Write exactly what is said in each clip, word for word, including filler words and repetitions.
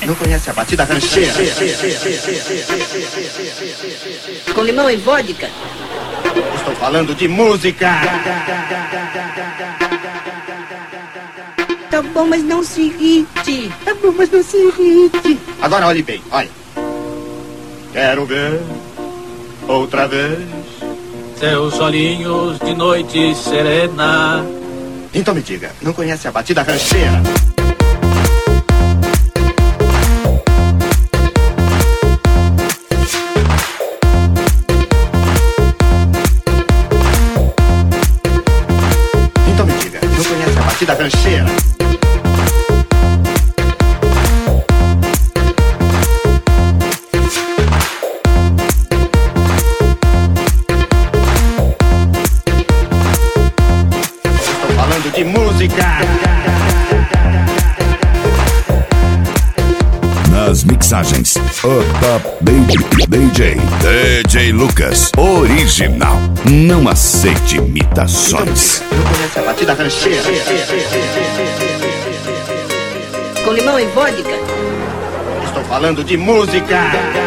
Não conhece a batida rancheira? Com limão e vodka? Estou falando de música. Tá bom, mas não se irrite. Tá bom, mas não se irrite. Agora olhe bem, olha. Quero ver outra vez seus olhinhos de noite serena. Então me diga, não conhece a batida rancheira? Então me diga, não conhece a batida rancheira? De música. Nas mixagens, o Top D J, D J, D J Lucas, original. Não aceite imitações. Então, não conhece a batida rancheira? Com limão e vodka? Estou falando de música.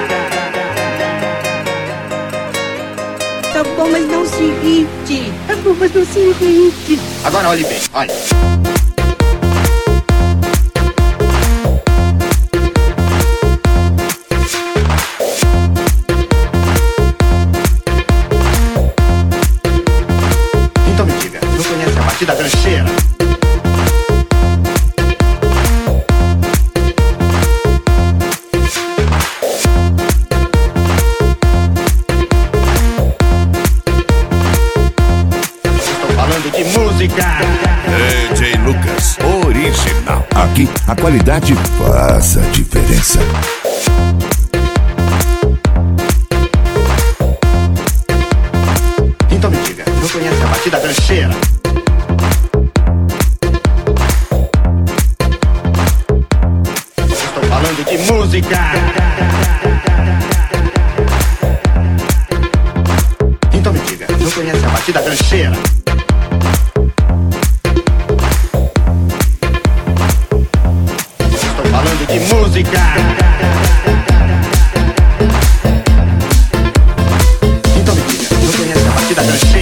Tá bom, mas não se irrite. Tá bom, mas não se irrite. Agora olhe bem, olha. Então me diga, não conhece a batida rancheira? De música. D J Lucas, original. Aqui a qualidade faz a diferença. Então me diga, não conhece a batida rancheira? Estou falando de música. Então me diga, não conhece a batida rancheira? Falando de música. Então me diga, não conhece a batida rancheira?